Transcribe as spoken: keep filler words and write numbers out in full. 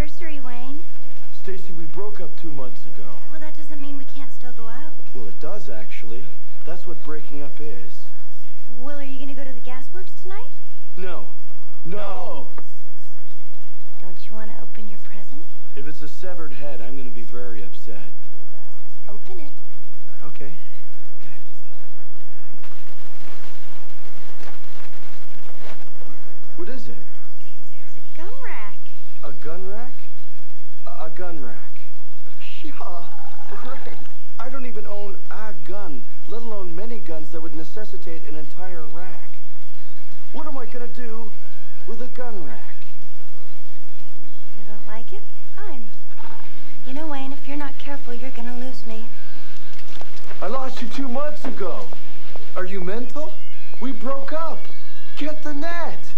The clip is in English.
anniversary, Wayne. Stacy, we broke up two months ago. Well, that doesn't mean we can't still go out. Well, it does, actually. That's what breaking up is. Well, are you gonna go to the gasworks tonight? No. No! Don't you want to open your present? If it's a severed head, I'm gonna be very upset. Open it. Okay. What is it? It's a gun rack. A gun rack? A, a gun rack. Yeah, right. I don't even own a gun, let alone many guns that would necessitate an entire rack. What am I gonna do with a gun rack? You don't like it? Fine. You know, Wayne, if you're not careful, you're gonna lose me. I lost you two months ago. Are you mental? We broke up. Get the net.